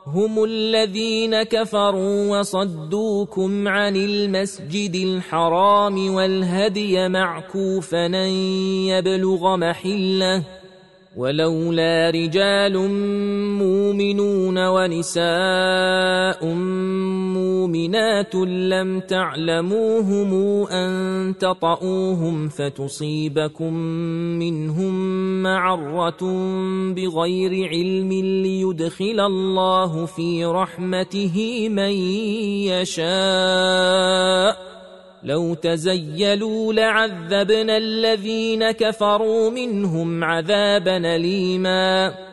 هم الذين كفروا وصدوكم عن المسجد الحرام والهدي معكوفا أن يبلغ محله ولولا رجال مؤمنون ونساء مؤمنات لم تعلموهم أن تطؤوهم فتصيبكم منهم معرة بغير علم ليدخل الله في رحمته من يشاء لو تزيلوا لعذبنا الذين كفروا منهم عذابا أليما